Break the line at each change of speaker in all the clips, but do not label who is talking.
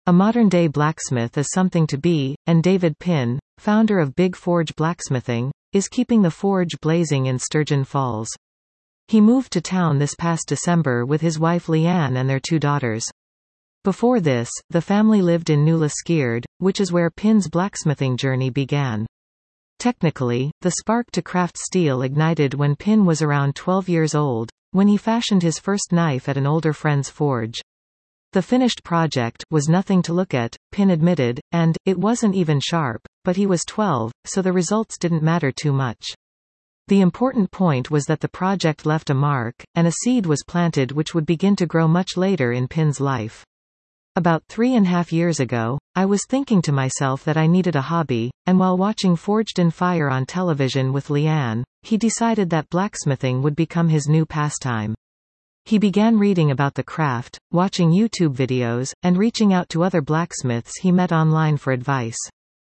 A modern-day blacksmith is something to be, and David Pinn, founder of Big Forge Blacksmithing, is keeping the forge blazing in Sturgeon Falls. He moved to town this past December with his wife Leanne and their 2 daughters. Before this, the family lived in New Liskeard, which is where Pinn's blacksmithing journey began. Technically, the spark to craft steel ignited when Pinn was around 12 years old, when he fashioned his first knife at an older friend's forge. The finished project was nothing to look at, Pinn admitted, and it wasn't even sharp, but he was 12, so the results didn't matter too much. The important point was that the project left a mark, and a seed was planted which would begin to grow much later in Pinn's life. About 3.5 years ago, I was thinking to myself that I needed a hobby, and while watching Forged in Fire on television with Leanne, he decided that blacksmithing would become his new pastime. He began reading about the craft, watching YouTube videos, and reaching out to other blacksmiths he met online for advice.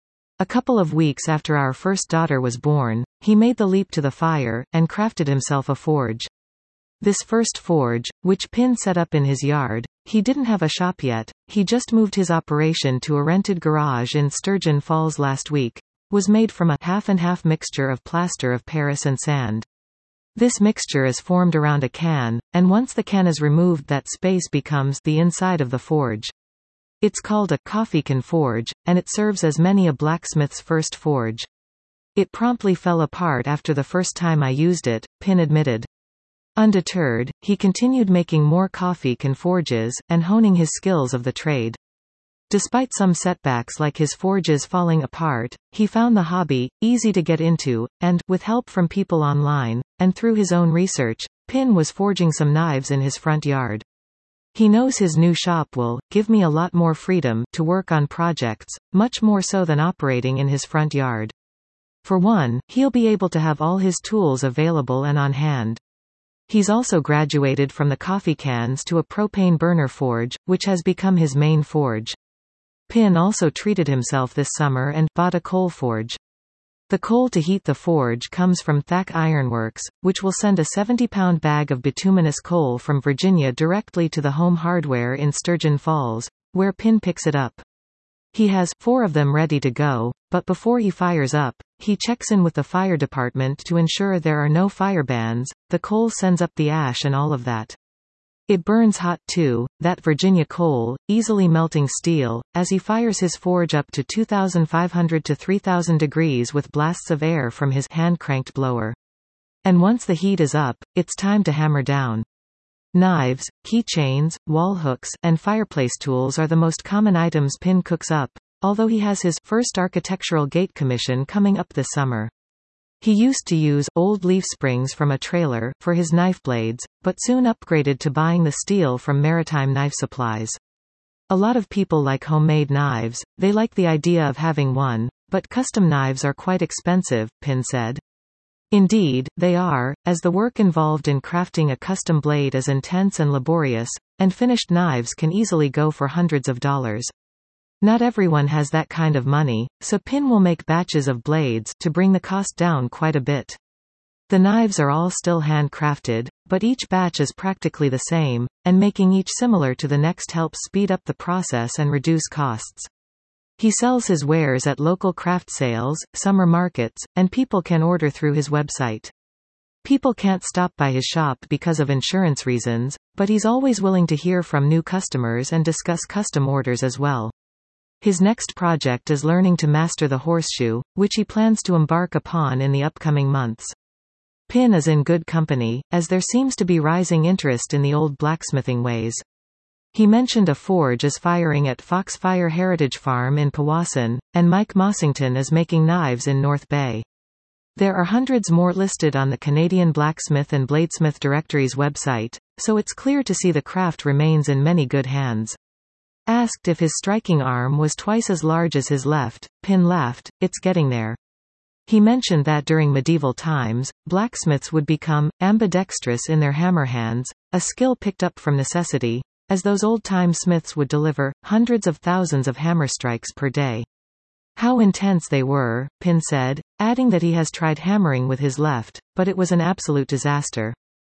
A couple of weeks after our first daughter was born, he made the leap to the fire, and crafted himself a forge. This first forge, which Pinn set up in his yard, he didn't have a shop yet, he just moved his operation to a rented garage in Sturgeon Falls last week, was made from a half-and-half mixture of plaster of Paris and sand. This mixture is formed around a can, and once the can is removed that space becomes the inside of the forge. It's called a coffee can forge, and it serves as many a blacksmith's first forge. It promptly fell apart after the first time I used it, Pinn admitted. Undeterred, he continued making more coffee can forges, and honing his skills of the trade. Despite some setbacks like his forges falling apart, he found the hobby easy to get into, and, with help from people online, and through his own research, Pinn was forging some knives in his front yard. He knows his new shop will give me a lot more freedom to work on projects, much more so than operating in his front yard. For one, he'll be able to have all his tools available and on hand. He's also graduated from the coffee cans to a propane burner forge, which has become his main forge. Pinn also treated himself this summer and bought a coal forge. The coal to heat the forge comes from Thack Ironworks, which will send a 70-pound bag of bituminous coal from Virginia directly to the Home Hardware in Sturgeon Falls, where Pinn picks it up. He has 4 of them ready to go, but before he fires up, he checks in with the fire department to ensure there are no fire bans. The coal sends up the ash and all of that. It burns hot too, that Virginia coal, easily melting steel, as he fires his forge up to 2,500 to 3,000 degrees with blasts of air from his hand-cranked blower. And once the heat is up, it's time to hammer down. Knives, keychains, wall hooks, and fireplace tools are the most common items Pinn cooks up, although he has his first architectural gate commission coming up this summer. He used to use old leaf springs from a trailer for his knife blades, but soon upgraded to buying the steel from Maritime Knife Supplies. A lot of people like homemade knives, they like the idea of having one, but custom knives are quite expensive, Pinn said. Indeed, they are, as the work involved in crafting a custom blade is intense and laborious, and finished knives can easily go for hundreds of dollars. Not everyone has that kind of money, so Pinn will make batches of blades to bring the cost down quite a bit. The knives are all still handcrafted, but each batch is practically the same, and making each similar to the next helps speed up the process and reduce costs. He sells his wares at local craft sales, summer markets, and people can order through his website. People can't stop by his shop because of insurance reasons, but he's always willing to hear from new customers and discuss custom orders as well. His next project is learning to master the horseshoe, which he plans to embark upon in the upcoming months. Pinn is in good company, as there seems to be rising interest in the old blacksmithing ways. He mentioned a forge is firing at Foxfire Heritage Farm in Powassan, and Mike Mossington is making knives in North Bay. There are hundreds more listed on the Canadian Blacksmith and Bladesmith Directory's website, so it's clear to see the craft remains in many good hands. Asked if his striking arm was twice as large as his left, Pinn laughed, "It's getting there." He mentioned that during medieval times, blacksmiths would become ambidextrous in their hammer hands, a skill picked up from necessity, as those old-time smiths would deliver hundreds of thousands of hammer strikes per day. How intense they were, Pinn said, adding that he has tried hammering with his left, but it was an absolute disaster.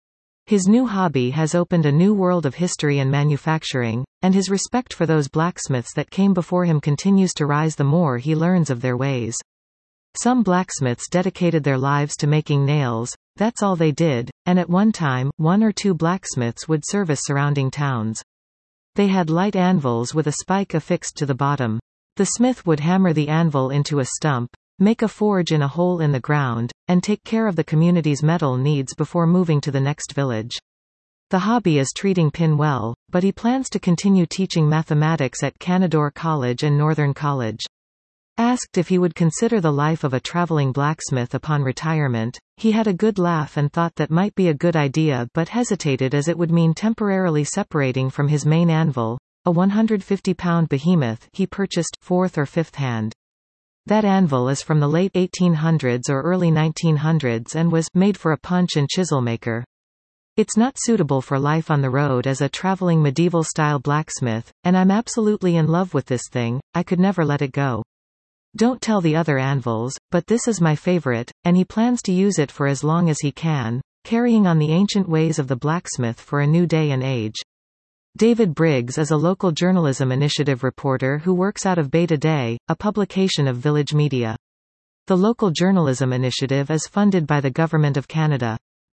His new hobby has opened a new world of history and manufacturing, and his respect for those blacksmiths that came before him continues to rise the more he learns of their ways. Some blacksmiths dedicated their lives to making nails, that's all they did, and at one time, 1 or 2 blacksmiths would service surrounding towns. They had light anvils with a spike affixed to the bottom. The smith would hammer the anvil into a stump, make a forge in a hole in the ground, and take care of the community's metal needs before moving to the next village. The hobby is treating Pin well, but he plans to continue teaching mathematics at Canadore College and Northern College. Asked if he would consider the life of a traveling blacksmith upon retirement, he had a good laugh and thought that might be a good idea but hesitated as it would mean temporarily separating from his main anvil, a 150-pound behemoth he purchased 4th or 5th hand. That anvil is from the late 1800s or early 1900s and was made for a punch and chisel maker. It's not suitable for life on the road as a traveling medieval-style blacksmith, and I'm absolutely in love with this thing, I could never let it go. Don't tell the other anvils, but this is my favorite, and he plans to use it for as long as he can, carrying on the ancient ways of the blacksmith for a new day and age. David Briggs is a local journalism initiative reporter who works out of Beta Day, a publication of Village Media. The local journalism initiative is funded by the Government of Canada.